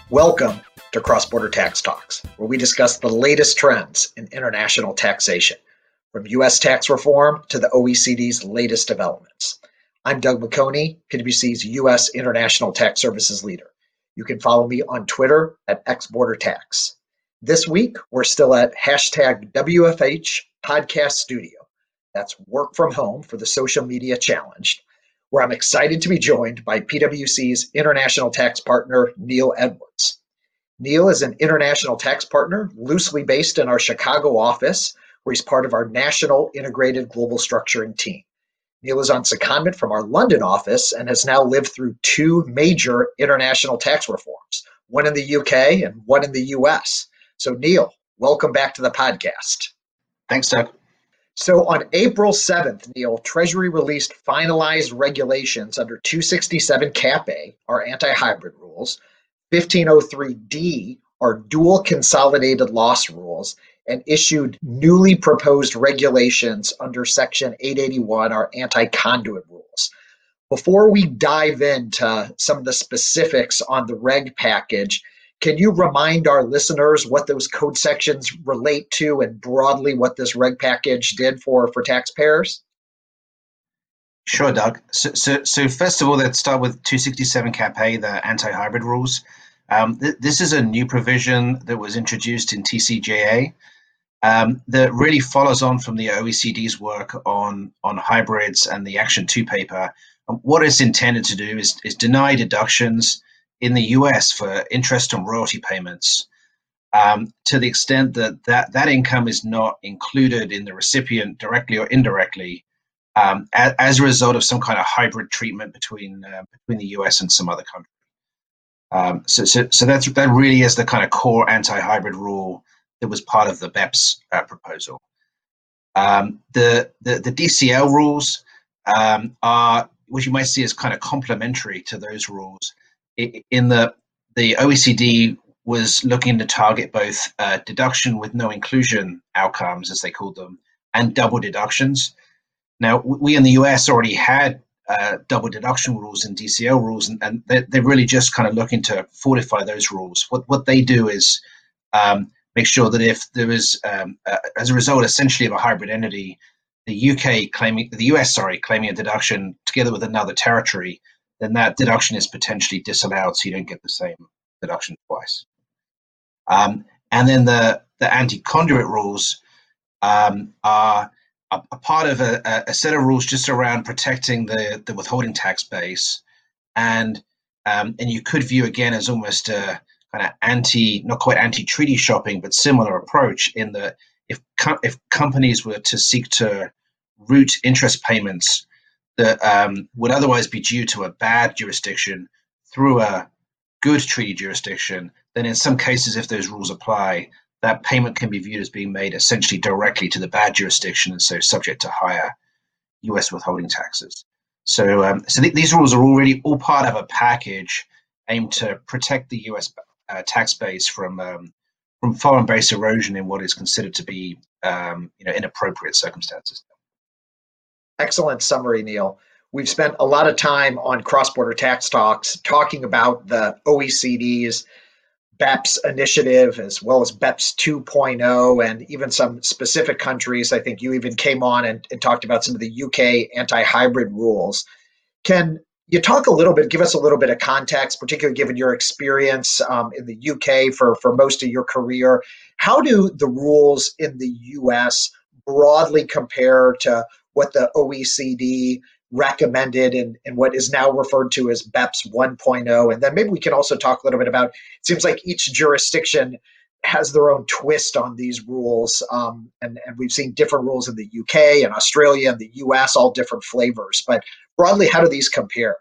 Welcome to Cross Border Tax Talks, where we discuss the latest trends in international taxation, from U.S. tax reform to the OECD's latest developments. I'm Doug McConey, PwC's U.S. International Tax Services leader. You can follow me on Twitter at XBorderTax. This week, we're still at hashtag WFH Podcast Studio. That's work from home for the social media challenged, where I'm excited to be joined by PwC's international tax partner, Neil Edwards. Neil is an international tax partner loosely based in our Chicago office, where he's part of our national integrated global structuring team. Neil is on secondment from our London office and has now lived through two major international tax reforms, one in the UK and one in the US. So Neil, welcome back to the podcast. Thanks, Doug. So on April 7th, Neil, Treasury released finalized regulations under 267 Cap A, our anti-hybrid rules, 1503D, our dual consolidated loss rules, and issued newly proposed regulations under Section 881, our anti-conduit rules. Before we dive into some of the specifics on the reg package, can you remind our listeners what those code sections relate to and broadly what this reg package did for taxpayers? Sure, Doug. So first of all, let's start with 267 Cap A, the anti-hybrid rules. This is a new provision that was introduced in TCJA that really follows on from the OECD's work on hybrids and the Action 2 paper. What it's intended to do is deny deductions in the US for interest and royalty payments to the extent that income is not included in the recipient directly or indirectly as a result of some kind of hybrid treatment between the US and some other country. So that really is the kind of core anti-hybrid rule that was part of the BEPS proposal. The DCL rules are what you might see as kind of complementary to those rules. In the OECD was looking to target both deduction with no inclusion outcomes, as they called them, and double deductions. Now, we in the US already had double deduction rules and DCL rules, and they're really just kind of looking to fortify those rules. What they do is make sure that if there is, as a result, essentially of a hybrid entity, the US claiming a deduction together with another territory, then that deduction is potentially disallowed, so you don't get the same deduction twice. And then the anti-conduit rules are a part of a set of rules just around protecting the withholding tax base, and you could view again as almost a kind of not quite anti-treaty shopping, but similar approach in that if companies were to seek to route interest payments that would otherwise be due to a bad jurisdiction through a good treaty jurisdiction, then in some cases, if those rules apply, that payment can be viewed as being made essentially directly to the bad jurisdiction, and so subject to higher U.S. withholding taxes. So these rules are already all part of a package aimed to protect the U.S. Tax base from foreign base erosion in what is considered to be inappropriate circumstances. Excellent summary, Neil. We've spent a lot of time on cross-border tax talks talking about the OECD's BEPS initiative as well as BEPS 2.0 and even some specific countries. I think you even came on and talked about some of the UK anti-hybrid rules. Can you talk a little bit, give us a little bit of context, particularly given your experience in the UK for most of your career? How do the rules in the US broadly compare to what the OECD recommended in what is now referred to as BEPS 1.0? And then maybe we can also talk a little bit about, it seems like each jurisdiction has their own twist on these rules. And we've seen different rules in the UK and Australia and the US, all different flavors. But broadly, how do these compare?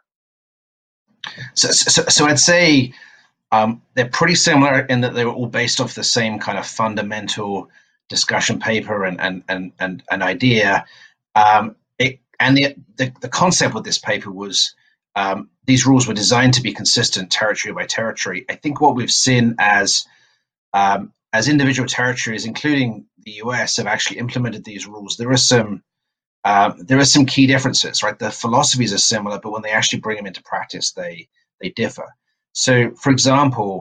So I'd say they're pretty similar in that they were all based off the same kind of fundamental discussion paper and idea. The concept with this paper was these rules were designed to be consistent territory by territory. I think what we've seen as individual territories, including the US, have actually implemented these rules, there are some key differences, right? The philosophies are similar, but when they actually bring them into practice, they differ. So, for example,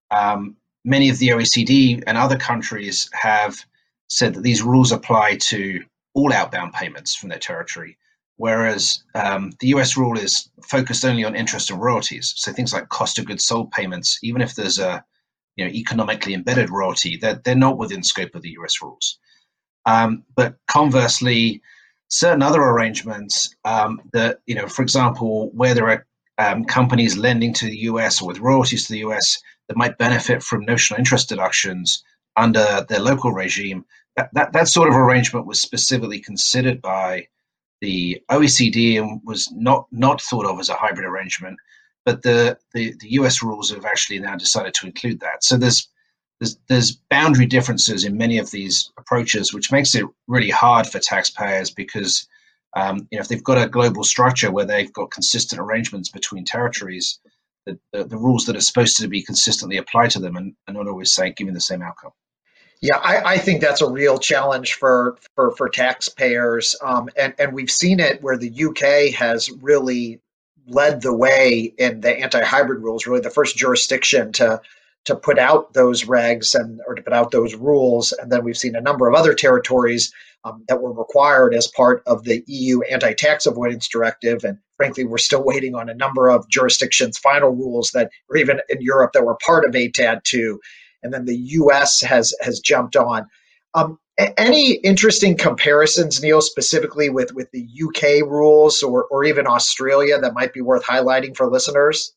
many of the OECD and other countries have said that these rules apply to all outbound payments from their territory, whereas the US rule is focused only on interest and royalties. So things like cost of goods sold payments, even if there's a economically embedded royalty, they're not within scope of the US rules. But conversely, certain other arrangements that, for example, where there are companies lending to the US or with royalties to the US that might benefit from notional interest deductions under their local regime, that sort of arrangement was specifically considered by the OECD and was not thought of as a hybrid arrangement. But the US rules have actually now decided to include that. So there's boundary differences in many of these approaches, which makes it really hard for taxpayers because if they've got a global structure where they've got consistent arrangements between territories, the rules that are supposed to be consistently applied to them and not always giving the same outcome. Yeah, I think that's a real challenge for taxpayers, and we've seen it where the UK has really led the way in the anti-hybrid rules, really the first jurisdiction to put out those regs or to put out those rules. And then we've seen a number of other territories that were required as part of the EU anti-tax avoidance directive. And frankly, we're still waiting on a number of jurisdictions' final rules that, or even in Europe, that were part of ATAD2. And then the US has jumped on. Any interesting comparisons, Neil, specifically with the UK rules or even Australia that might be worth highlighting for listeners?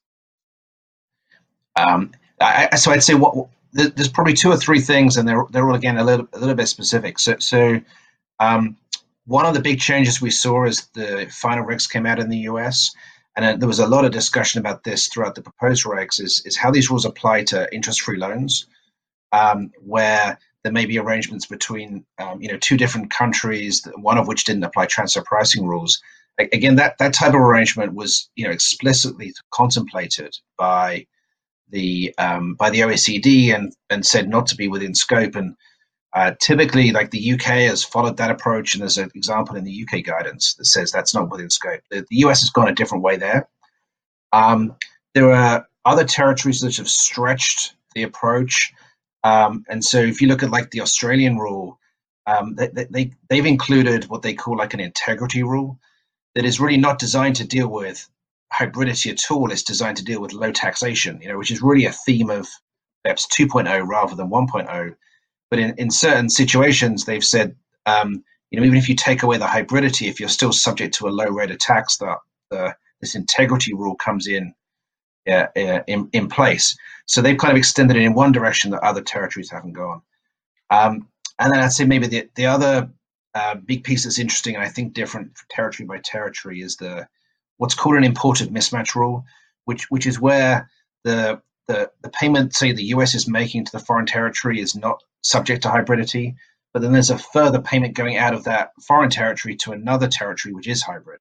So I'd say there's probably two or three things, and they're all again a little bit specific. So one of the big changes we saw as the final regs came out in the US, and there was a lot of discussion about this throughout the proposed regs, is how these rules apply to interest-free loans, where there may be arrangements between two different countries, one of which didn't apply transfer pricing rules. Again, that type of arrangement was explicitly contemplated by the OECD and said not to be within scope. And typically, like the UK has followed that approach, and there's an example in the UK guidance that says that's not within scope. The US has gone a different way there. There are other territories that have stretched the approach. And so if you look at like the Australian rule, they've included what they call like an integrity rule that is really not designed to deal with hybridity at all. It's designed to deal with low taxation, which is really a theme of BEPS 2.0 rather than 1.0. But in certain situations, they've said, even if you take away the hybridity, if you're still subject to a low rate of tax, this integrity rule comes in place. So they've kind of extended it in one direction that other territories haven't gone. And then I'd say maybe the other big piece that's interesting and I think different territory by territory is what's called an imported mismatch rule, which is where the payment, say the US is making to the foreign territory is not subject to hybridity, but then there's a further payment going out of that foreign territory to another territory which is hybrid.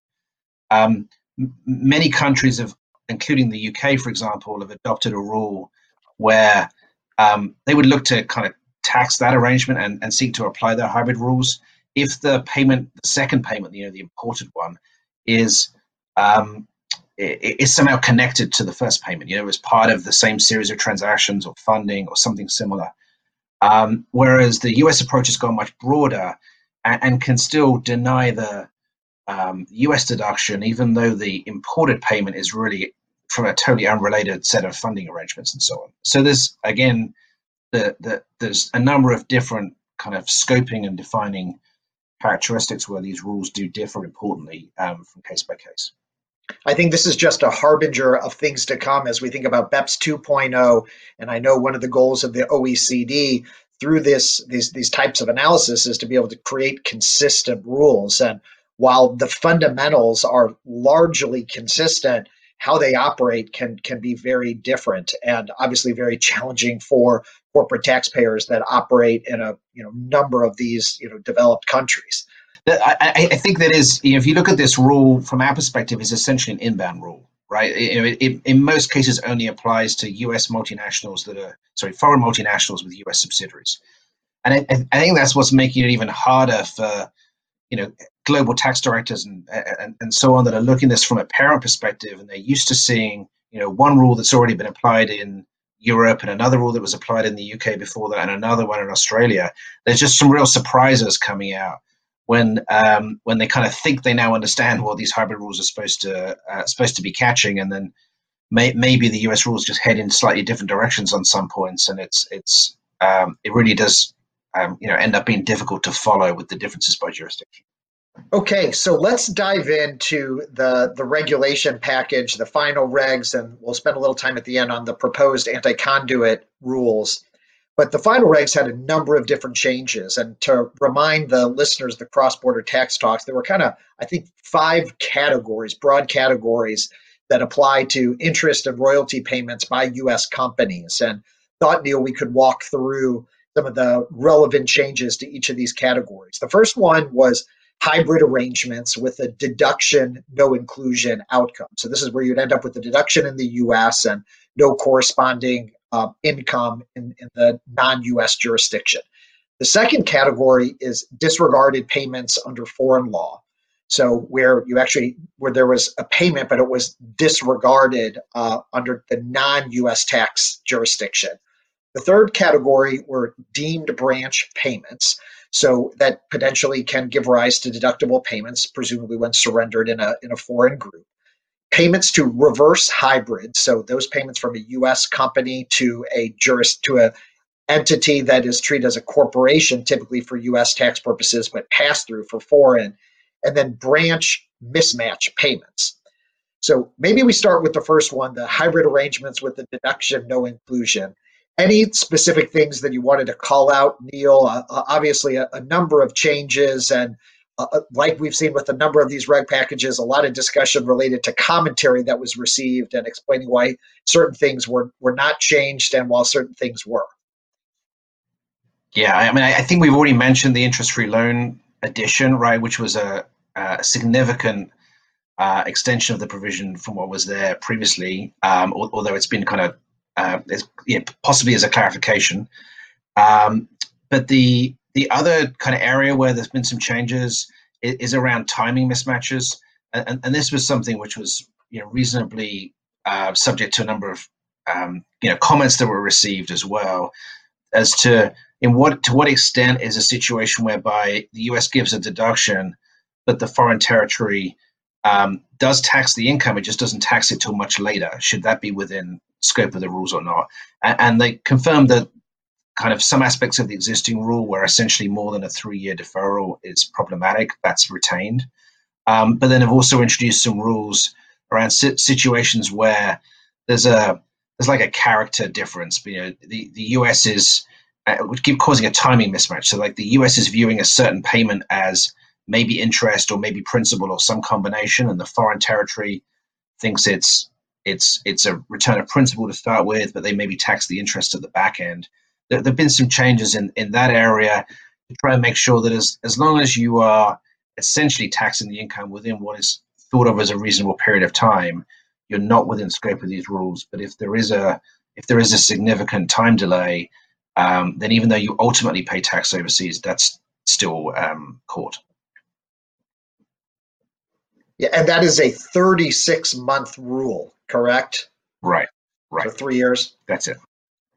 Many countries have, including the UK, for example, have adopted a rule where they would look to kind of tax that arrangement and seek to apply their hybrid rules if the second payment, the imported one, is somehow connected to the first payment, as part of the same series of transactions or funding or something similar. Whereas the US approach has gone much broader and can still deny the US deduction, even though the imported payment is really from a totally unrelated set of funding arrangements and so on. So there's, again, there's a number of different kind of scoping and defining characteristics where these rules do differ importantly from case by case. I think this is just a harbinger of things to come as we think about BEPS 2.0. And I know one of the goals of the OECD through these types of analysis is to be able to create consistent rules. And while the fundamentals are largely consistent, how they operate can be very different and obviously very challenging for corporate taxpayers that operate in a number of these developed countries. I think that is, if you look at this rule from our perspective, is essentially an inbound rule, right? It in most cases only applies to US multinationals foreign multinationals with US subsidiaries. And I think that's what's making it even harder for, global tax directors and so on that are looking at this from a parent perspective, and they're used to seeing, one rule that's already been applied in Europe, and another rule that was applied in the UK before that, and another one in Australia. There's just some real surprises coming out when they kind of think they now understand what these hybrid rules are supposed to be catching, and then maybe the US rules just head in slightly different directions on some points, and it really does end up being difficult to follow with the differences by jurisdiction. Okay, so let's dive into the regulation package, the final regs, and we'll spend a little time at the end on the proposed anti-conduit rules. But the final regs had a number of different changes. And to remind the listeners, the cross-border tax talks, there were kind of, I think, 5 categories, broad categories that apply to interest and royalty payments by U.S. companies. And thought, Neil, we could walk through some of the relevant changes to each of these categories. The first one was hybrid arrangements with a deduction, no inclusion outcome. So this is where you'd end up with the deduction in the U.S. and no corresponding income in the non-U.S. jurisdiction. The second category is disregarded payments under foreign law. So where there was a payment, but it was disregarded under the non-U.S. tax jurisdiction. The third category were deemed branch payments. So that potentially can give rise to deductible payments, presumably when surrendered in a foreign group. Payments to reverse hybrid, so those payments from a U.S. company to a entity that is treated as a corporation, typically for U.S. tax purposes, but pass through for foreign, and then branch mismatch payments. So maybe we start with the first one, the hybrid arrangements with the deduction, no inclusion. Any specific things that you wanted to call out, Neil? Obviously, a number of changes, and like we've seen with a number of these reg packages, a lot of discussion related to commentary that was received and explaining why certain things were not changed and while certain things were. Yeah, I mean, I think we've already mentioned the interest-free loan addition, right, which was a significant extension of the provision from what was there previously, although it's been kind of possibly as a clarification. But the other kind of area where there's been some changes is around timing mismatches, and this was something which was reasonably subject to a number of comments that were received as well, as to what extent is a situation whereby the U.S. gives a deduction, but the foreign territory does tax the income, it just doesn't tax it till much later. Should that be within scope of the rules or not? And they confirmed that kind of some aspects of the existing rule where essentially more than a 3-year deferral is problematic, that's retained. But then have also introduced some rules around situations where there's like a character difference. The U.S. is would keep causing a timing mismatch. So like the U.S. is viewing a certain payment as maybe interest or maybe principal or some combination, and the foreign territory thinks it's a return of principal to start with, but they maybe tax the interest at the back end. There have been some changes in that area to try and make sure that as long as you are essentially taxing the income within what is thought of as a reasonable period of time, you're not within scope of these rules. But if there is a significant time delay, then even though you ultimately pay tax overseas, that's still caught. Yeah, and that is a 36-month rule, correct? Right. So 3 years. That's it.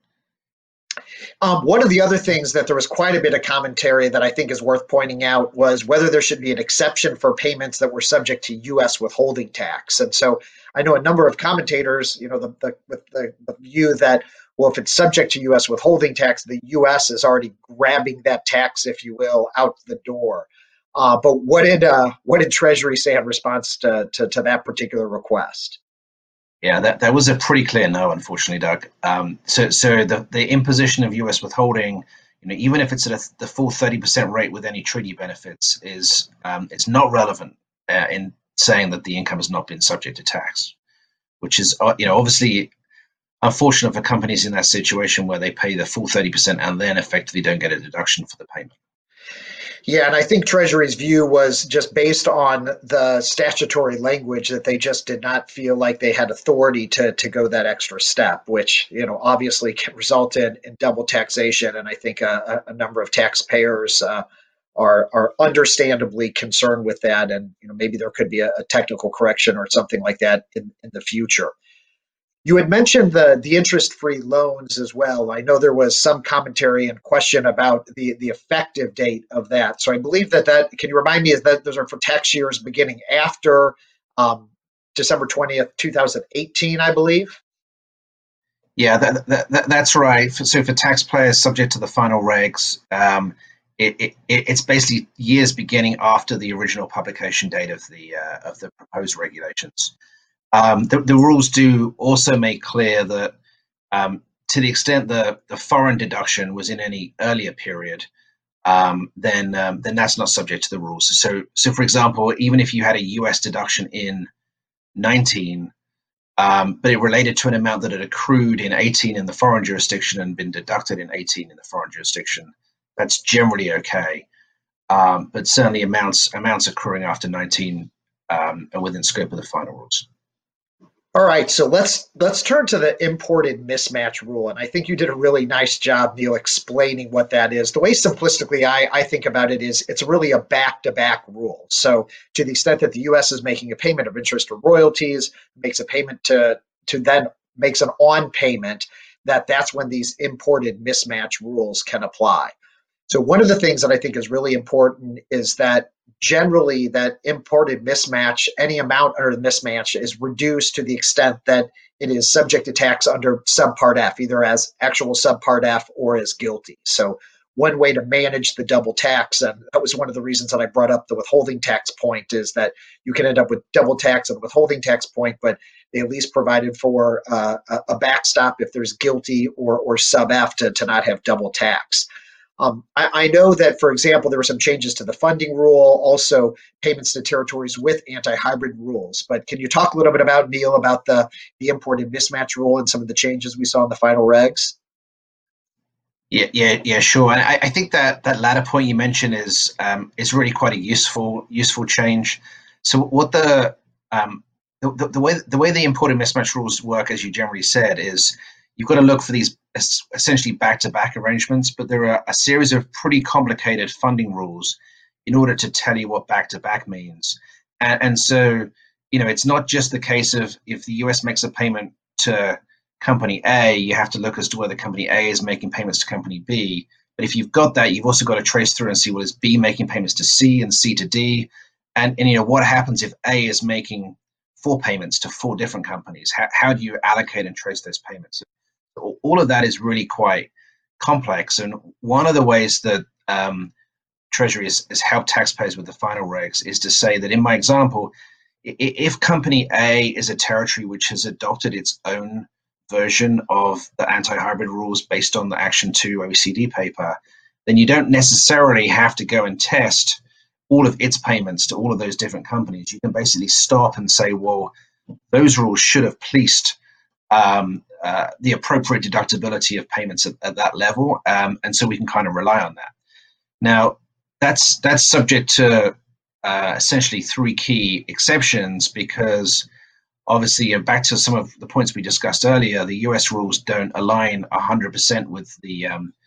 One of the other things that there was quite a bit of commentary that I think is worth pointing out was whether there should be an exception for payments that were subject to U.S. withholding tax. And so I know a number of commentators, with the view that, well, if it's subject to U.S. withholding tax, the U.S. is already grabbing that tax, if you will, out the door. But what did Treasury say in response to that particular request? Yeah, that was a pretty clear no, unfortunately, Doug. So the imposition of U.S. withholding, even if it's at the full 30% rate with any treaty benefits, is it's not relevant in saying that the income has not been subject to tax, which is obviously unfortunate for companies in that situation where they pay the full 30% and then effectively don't get a deduction for the payment. Yeah, and I think Treasury's view was just based on the statutory language that they just did not feel like they had authority to go that extra step, which obviously can result in double taxation. And I think a number of taxpayers are understandably concerned with that, and maybe there could be a technical correction or something like that in the future. You had mentioned the interest-free loans as well. I know there was some commentary and question about the effective date of that. So I believe that can you remind me, is that those are for tax years beginning after um, December 20th, 2018, I believe? Yeah, that's right. So for taxpayers subject to the final regs, it's basically years beginning after the original publication date of the proposed regulations. The rules do also make clear that to the extent the foreign deduction was in any earlier period, then that's not subject to the rules. So for example, even if you had a US deduction in 19, but it related to an amount that had accrued in 18 in the foreign jurisdiction and been deducted in 18 in the foreign jurisdiction, that's generally okay. But certainly amounts accruing after 19 are within scope of the final rules. All right, so let's turn to the imported mismatch rule, and I think you did a really nice job, Neil, explaining what that is. The way simplistically I think about it is it's really a back-to-back rule. So to the extent that the U.S. is making a payment of interest or royalties, makes a payment to then makes an on payment, that's when these imported mismatch rules can apply. So one of the things that I think is really important is that generally that imported mismatch, any amount under the mismatch is reduced to the extent that it is subject to tax under subpart F, either as actual subpart F or as GILTI. So one way to manage the double tax, and that was one of the reasons that I brought up the withholding tax point, is that you can end up with double tax and withholding tax point, but they at least provided for a backstop if there's GILTI or sub F to not have double tax. I know that, for example, there were some changes to the funding rule, also payments to territories with anti-hybrid rules. But can you talk a little bit about, Neil, about the imported mismatch rule and some of the changes we saw in the final regs? Yeah, sure. And I think that latter point you mentioned is really quite a useful change. So what the way the imported mismatch rules work, as you generally said, is you've got to look for these essentially back-to-back arrangements, but there are a series of pretty complicated funding rules in order to tell you what back-to-back means. And so, it's not just the case of if the US makes a payment to company A, you have to look as to whether company A is making payments to company B. But if you've got that, you've also got to trace through and see, well, is B making payments to C and C to D? And what happens if A is making four payments to four different companies? How do you allocate and trace those payments? All of that is really quite complex. And one of the ways that Treasury has helped taxpayers with the final regs is to say that in my example, if company A is a territory which has adopted its own version of the anti-hybrid rules based on the Action 2 OECD paper, then you don't necessarily have to go and test all of its payments to all of those different companies. You can basically stop and say, well, those rules should have policed the appropriate deductibility of payments at that level, and so we can kind of rely on that. Now, that's subject to essentially three key exceptions, because obviously, back to some of the points we discussed earlier, the US rules don't align 100% with the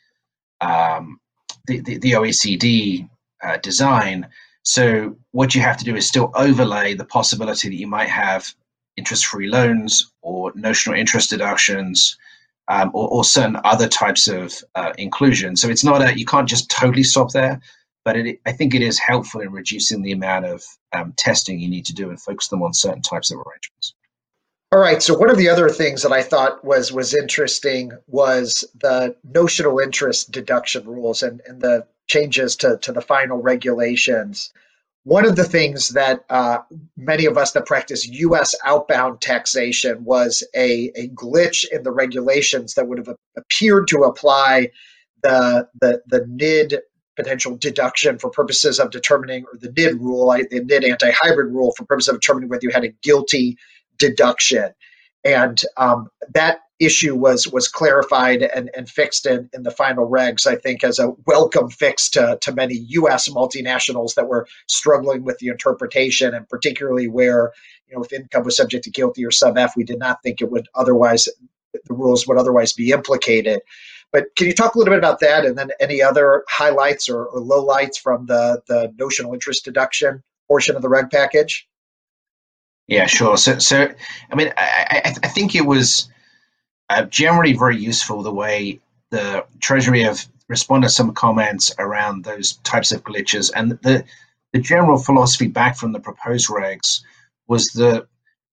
OECD design. So what you have to do is still overlay the possibility that you might have interest-free loans or notional interest deductions, or certain other types of inclusion. So it's not you can't just totally stop there, but I think it is helpful in reducing the amount of testing you need to do and focus them on certain types of arrangements. All right. So one of the other things that I thought was interesting was the notional interest deduction rules and the changes to the final regulations. One of the things that many of us that practice U.S. outbound taxation was a glitch in the regulations that would have appeared to apply the NID potential deduction for purposes of determining, or the NID rule, the NID anti-hybrid rule for purposes of determining whether you had a GILTI deduction. And that issue was clarified and fixed in the final regs, I think, as a welcome fix to many U.S. multinationals that were struggling with the interpretation, and particularly where, if income was subject to GILTI or sub F, we did not think the rules would otherwise be implicated. But can you talk a little bit about that, and then any other highlights or lowlights from the notional interest deduction portion of the reg package? Yeah, sure. So I mean, I think it was generally very useful the way the Treasury have responded to some comments around those types of glitches, and the general philosophy back from the proposed regs was that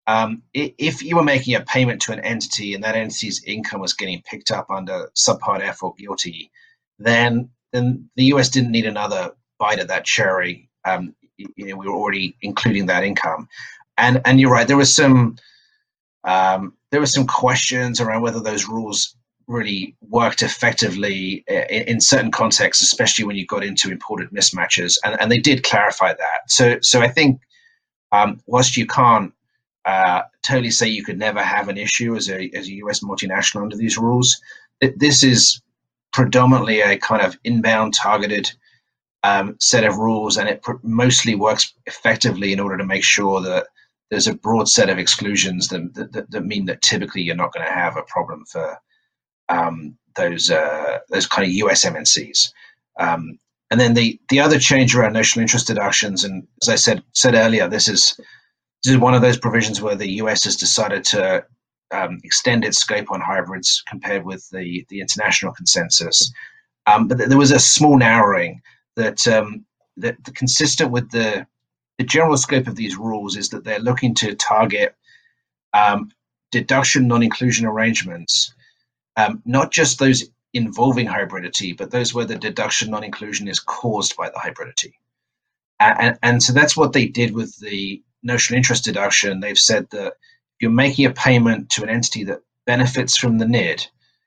if you were making a payment to an entity and that entity's income was getting picked up under Subpart F or GILTI, then the US didn't need another bite at that cherry. We were already including that income, and you're right. There were some questions around whether those rules really worked effectively in certain contexts, especially when you got into imported mismatches, and they did clarify that. So I think whilst you can't totally say you could never have an issue as a US multinational under these rules, this is predominantly a kind of inbound targeted set of rules, and it mostly works effectively in order to make sure that there's a broad set of exclusions that mean that typically you're not going to have a problem for those kind of US MNCs. And then the other change around notional interest deductions, and as I said earlier, this is one of those provisions where the US has decided to extend its scope on hybrids compared with the international consensus. But there was a small narrowing that consistent with the general scope of these rules is that they're looking to target deduction non-inclusion arrangements, not just those involving hybridity, but those where the deduction non-inclusion is caused by the hybridity. And so that's what they did with the notional interest deduction. They've said that if you're making a payment to an entity that benefits from the NID,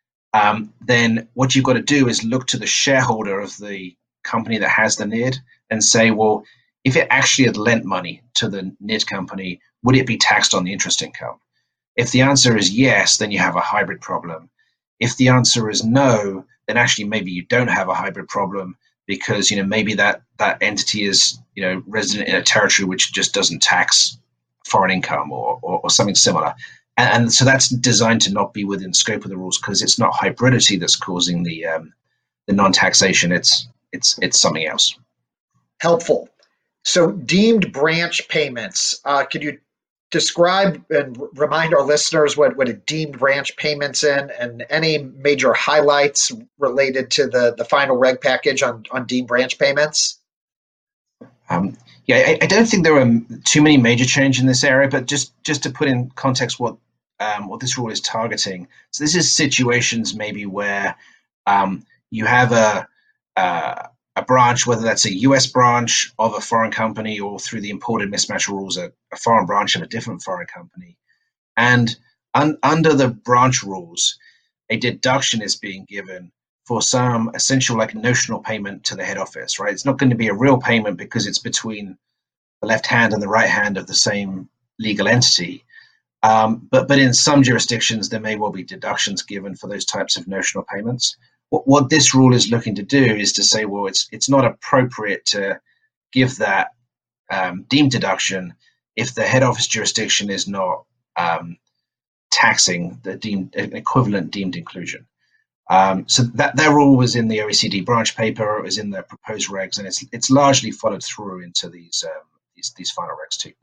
then what you've got to do is look to the shareholder of the company that has the NID and say, well, if it actually had lent money to the NID company, would it be taxed on the interest income? If the answer is yes, then you have a hybrid problem. If the answer is no, then actually maybe you don't have a hybrid problem because maybe that entity is resident in a territory which just doesn't tax foreign income or something similar. And so that's designed to not be within scope of the rules because it's not hybridity that's causing the non-taxation. It's something else. Helpful. So deemed branch payments, could you describe and remind our listeners what a deemed branch payments in and any major highlights related to the final reg package on deemed branch payments? I don't think there are too many major changes in this area, but just to put in context what this rule is targeting. So this is situations maybe where you have a branch, whether that's a US branch of a foreign company or through the imported mismatch rules, a foreign branch of a different foreign company. And under the branch rules, a deduction is being given for some essential like notional payment to the head office, right? It's not going to be a real payment because it's between the left hand and the right hand of the same legal entity. But in some jurisdictions, there may well be deductions given for those types of notional payments. What this rule is looking to do is to say, well, it's not appropriate to give that deemed deduction if the head office jurisdiction is not taxing the deemed equivalent deemed inclusion. So that rule was in the OECD branch paper. It was in the proposed regs, and it's largely followed through into these final regs too.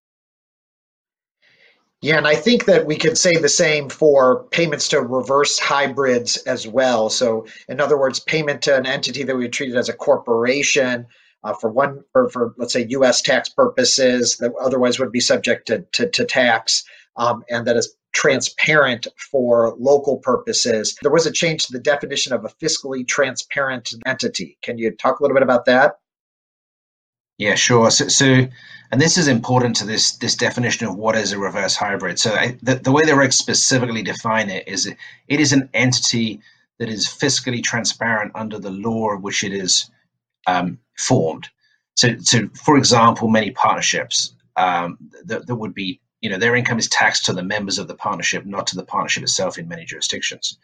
Yeah, and I think that we could say the same for payments to reverse hybrids as well. So, in other words, payment to an entity that we treated as a corporation for let's say U.S. tax purposes that otherwise would be subject to tax, and that is transparent for local purposes. There was a change to the definition of a fiscally transparent entity. Can you talk a little bit about that? Yeah, sure. So, and this is important to this definition of what is a reverse hybrid. So the way the regs specifically define it is it is an entity that is fiscally transparent under the law of which it is formed. So for example, many partnerships that would be, their income is taxed to the members of the partnership, not to the partnership itself in many jurisdictions.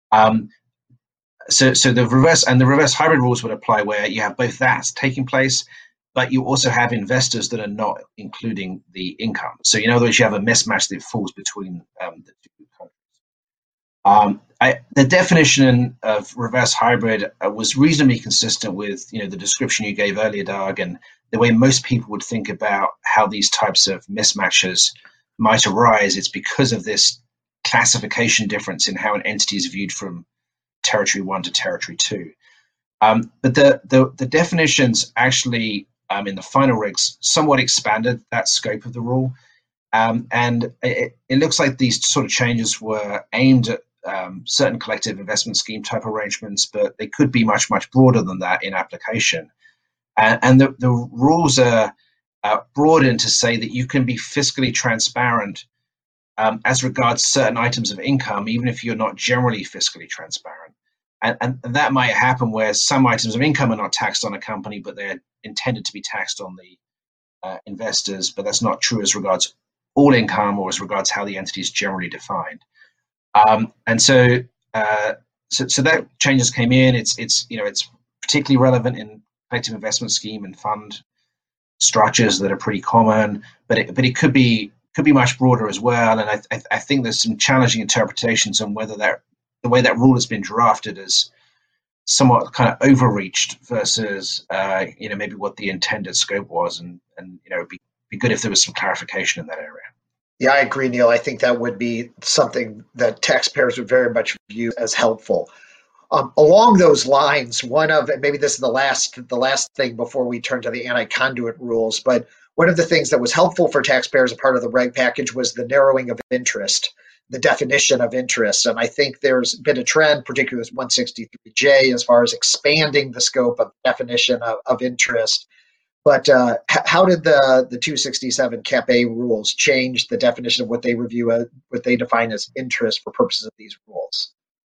So the reverse hybrid rules would apply where you have both that taking place, but you also have investors that are not including the income. So in other words, you have a mismatch that falls between the two countries. The definition of reverse hybrid was reasonably consistent with the description you gave earlier, Doug, and the way most people would think about how these types of mismatches might arise, it's because of this classification difference in how an entity is viewed from Territory 1 to Territory 2. But the definitions actually in the final regs somewhat expanded that scope of the rule. And it looks like these sort of changes were aimed at certain collective investment scheme type arrangements, but they could be much, much broader than that in application. And the rules are broadened to say that you can be fiscally transparent as regards certain items of income, even if you're not generally fiscally transparent. And that might happen where some items of income are not taxed on a company, but they're intended to be taxed on the investors, but that's not true as regards all income or as regards how the entity is generally defined. And so that changes came in. It's particularly relevant in collective investment scheme and fund structures that are pretty common, but it could be much broader as well. And I think there's some challenging interpretations on whether the way that rule has been drafted is somewhat kind of overreached versus maybe what the intended scope was, and it'd be good if there was some clarification in that area. Yeah, I agree, Neil. I think that would be something that taxpayers would very much view as helpful. Along those lines, maybe this is the last thing before we turn to the anti-conduit rules, but one of the things that was helpful for taxpayers as part of the reg package was the narrowing of interest, the definition of interest. And I think there's been a trend, particularly with 163J, as far as expanding the scope of definition of interest. But how did the 267 Cap A rules change the definition of what they define as interest for purposes of these rules?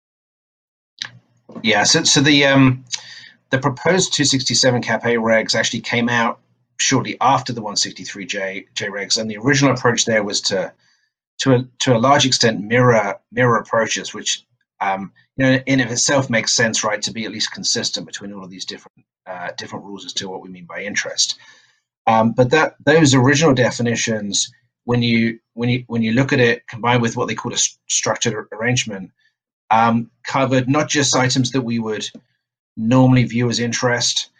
Yeah, so the proposed 267 Cap A regs actually came out shortly after the 163J regs, and the original approach there was to a large extent mirror approaches, which in of itself makes sense, right? To be at least consistent between all of these different rules as to what we mean by interest. But those original definitions, when you look at it combined with what they call a structured arrangement, covered not just items that we would normally view as interest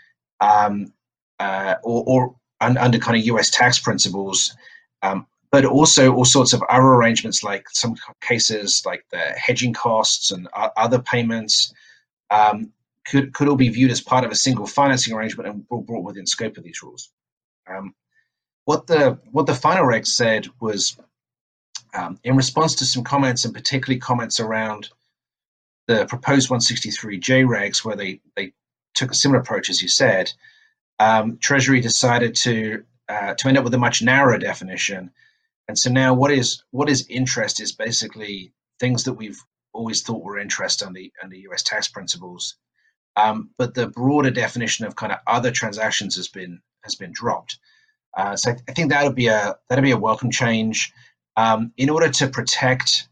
or under kind of US tax principles, but also all sorts of other arrangements, like some cases like the hedging costs and other payments could all be viewed as part of a single financing arrangement and brought within scope of these rules. What the final reg said was, in response to some comments, and particularly comments around the proposed 163J regs, where they took a similar approach, as you said, Treasury decided to end up with a much narrower definition. And so now what is interest is basically things that we've always thought were interest under US tax principles. But the broader definition of kind of other transactions has been dropped. So I think that'll be a welcome change in order to protect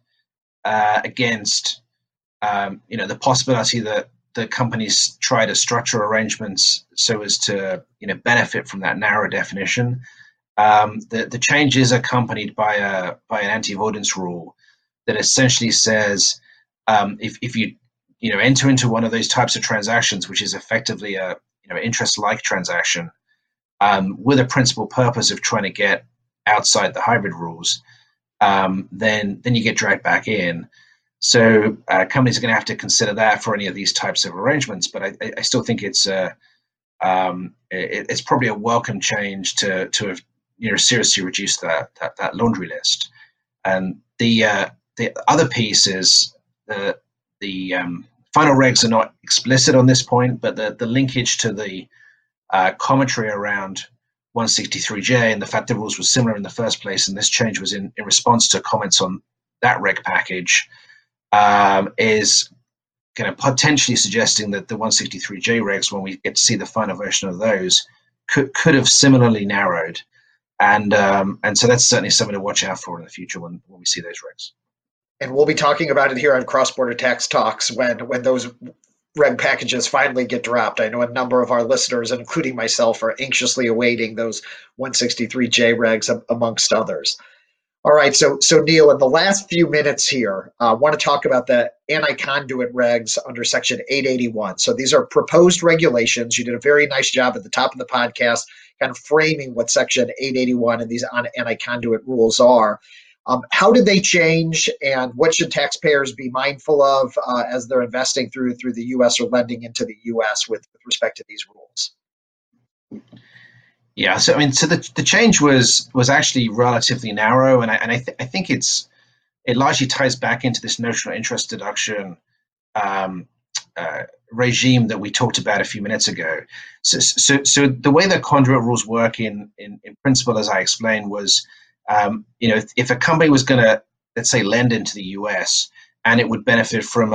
against the possibility that the companies try to structure arrangements so as to benefit from that narrow definition. The change is accompanied by an anti-avoidance rule that essentially says if you enter into one of those types of transactions, which is effectively a interest-like transaction, with a principal purpose of trying to get outside the hybrid rules, then you get dragged back in. So companies are going to have to consider that for any of these types of arrangements. But I still think it's probably a welcome change to have seriously reduced that laundry list. And the other piece is the final regs are not explicit on this point, but the linkage to the commentary around 163J and the fact the rules were similar in the first place, and this change was in response to comments on that reg package, is kind of potentially suggesting that the 163J regs, when we get to see the final version of those, could have similarly narrowed, and so that's certainly something to watch out for in the future when we see those regs. And we'll be talking about it here on Cross Border Tax Talks when those reg packages finally get dropped. I know a number of our listeners, including myself, are anxiously awaiting those 163J regs, amongst others. All right, so Neil, in the last few minutes here, I want to talk about the anti-conduit regs under Section 881. So these are proposed regulations. You did a very nice job at the top of the podcast, kind of framing what Section 881 and these anti-conduit rules are. How did they change, and what should taxpayers be mindful of as they're investing through the U.S. or lending into the U.S. with respect to these rules? Yeah, so the change was actually relatively narrow, and I think it largely ties back into this notional interest deduction regime that we talked about a few minutes ago. So the way the conduit rules work in principle, as I explained, was if a company was going to, let's say, lend into the U.S. and it would benefit from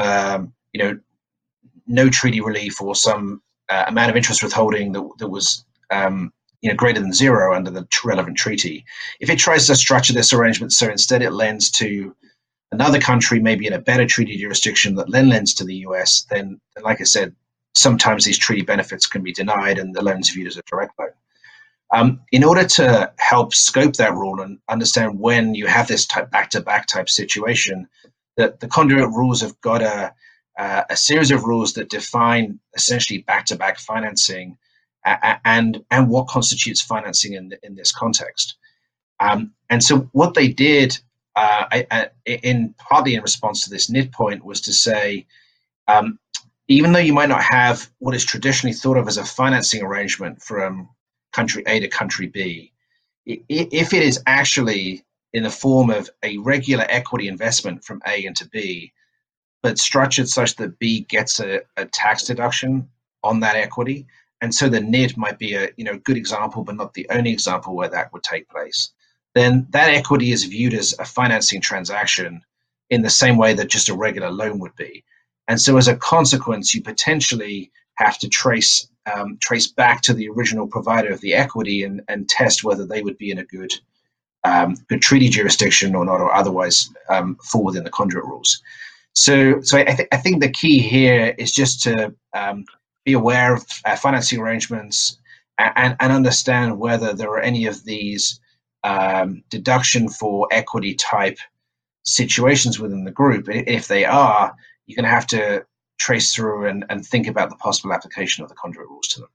no treaty relief or some amount of interest withholding that was greater than zero under the relevant treaty. If it tries to structure this arrangement so instead it lends to another country, maybe in a better treaty jurisdiction that then lends to the US, then like I said, sometimes these treaty benefits can be denied and the loan's viewed as a direct loan. In order to help scope that rule and understand when you have this type back-to-back type situation, that the conduit rules have got a series of rules that define essentially back-to-back financing and what constitutes financing in this context. And so what they did, partly in response to this NIT point, was to say, even though you might not have what is traditionally thought of as a financing arrangement from country A to country B, if it is actually in the form of a regular equity investment from A into B, but structured such that B gets a tax deduction on that equity, and so the NID might be a good example, but not the only example where that would take place, then that equity is viewed as a financing transaction in the same way that just a regular loan would be. And so as a consequence, you potentially have to trace back to the original provider of the equity and test whether they would be in a good treaty jurisdiction or not, or otherwise fall within the conduit rules. So I think the key here is just to be aware of financing arrangements and understand whether there are any of these deduction for equity type situations within the group. If they are, you're going to have to trace through and think about the possible application of the conduit rules to them.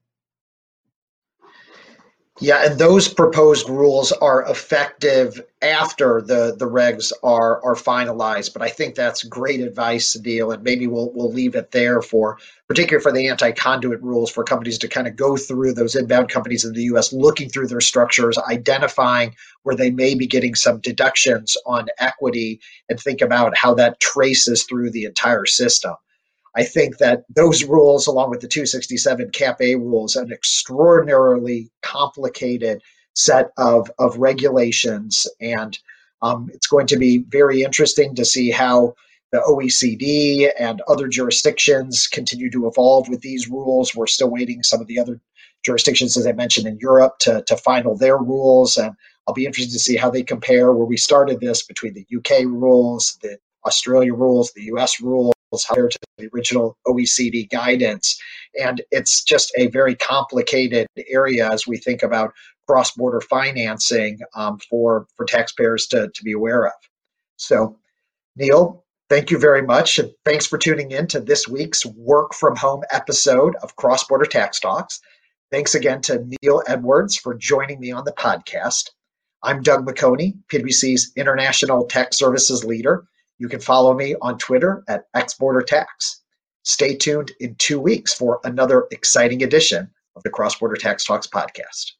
Yeah, and those proposed rules are effective after the regs are finalized. But I think that's great advice, Neil, and maybe we'll leave it there particularly for the anti-conduit rules, for companies to kind of go through those inbound companies in the U.S., looking through their structures, identifying where they may be getting some deductions on equity, and think about how that traces through the entire system. I think that those rules, along with the 267 Cap A rules, an extraordinarily complicated set of regulations. And it's going to be very interesting to see how the OECD and other jurisdictions continue to evolve with these rules. We're still waiting some of the other jurisdictions, as I mentioned, in Europe to final their rules. And I'll be interested to see how they compare where we started this between the UK rules, the Australia rules, the US rules, compared to the original OECD guidance. And it's just a very complicated area as we think about cross-border financing for taxpayers to be aware of. So, Neil, thank you very much. And thanks for tuning in to this week's Work From Home episode of Cross-Border Tax Talks. Thanks again to Neil Edwards for joining me on the podcast. I'm Doug McConey, PwC's International Tax Services Leader. You can follow me on Twitter at XBorderTax. Stay tuned in 2 weeks for another exciting edition of the Cross Border Tax Talks podcast.